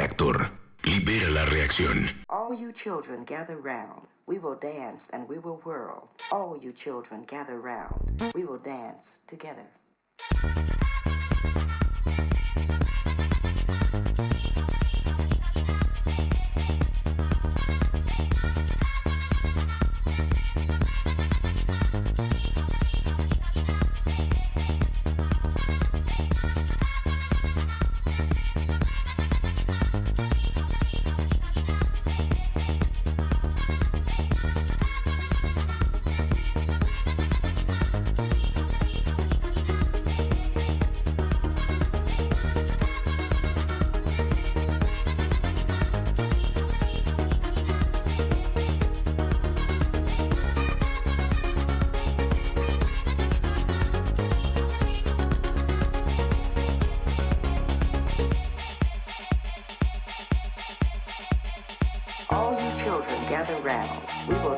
reactor. Libera la reacción. All you children gather round. We will dance and we will whirl. All you children gather round. We will dance together. All you children gather round. We will